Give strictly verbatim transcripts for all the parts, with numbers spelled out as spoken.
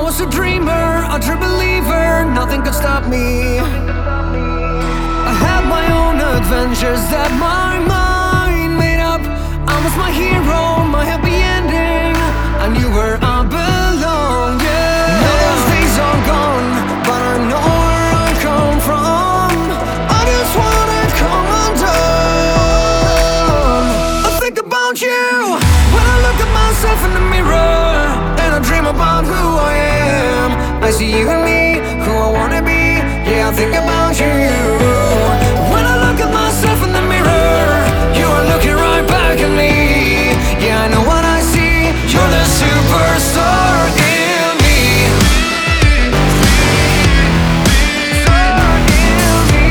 I was a dreamer, a true believer, nothing could stop me. I had my own adventures that my mind made up. I was my hero, my happy ending. I knew where I belong, yeah. Now those days are gone, but I know where I come from. I just wanna come undone. I think about you when I look at myself in the mirror, and I dream about who I am. I see you and me, who I wanna be. Yeah, I think about you. When I look at myself in the mirror, you are looking right back at me. Yeah, I know what I see. You're the superstar in me. Star in me.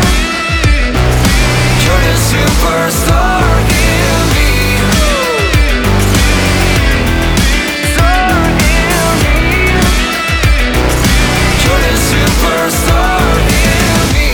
You're the superstar in me. Star in me. You're the superstar in me.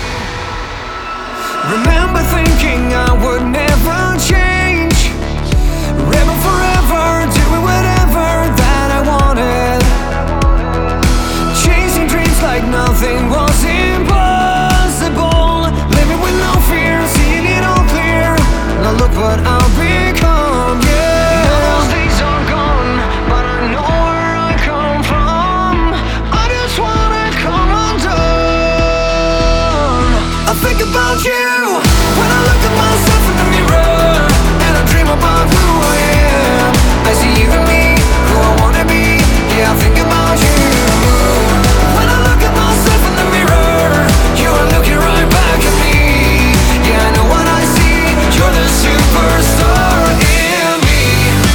Remember thinking I would never change. Rebel forever, doing whatever that I wanted. Chasing dreams like nothing was impossible. Living with no fear, seeing it all clear. Now look what I've become, yeah. Now those days are gone, but I know where I come from. I just wanna come undone. I think about you when I look at myself in the mirror, and I dream about who I am. I see you and me, who I wanna be. Yeah, I think about you. When I look at myself in the mirror, you are looking right back at me. Yeah, I know what I see. You're the superstar in me.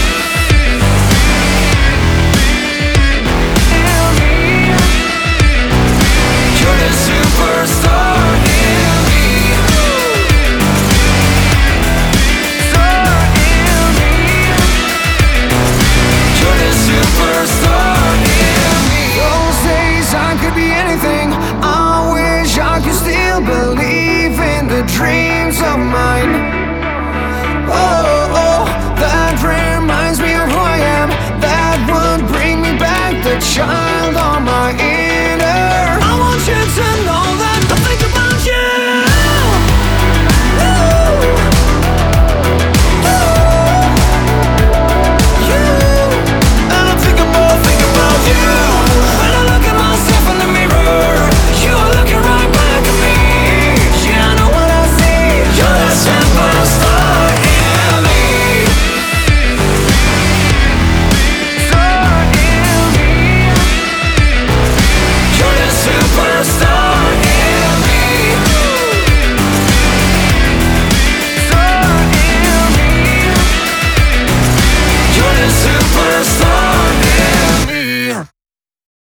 In me. You're the superstar in me. Star in me. You're the superstar in me. Those days I could be anything. I wish I could still believe in the dreams of mine. Oh, oh, that reminds me of who I am. That would bring me back the child.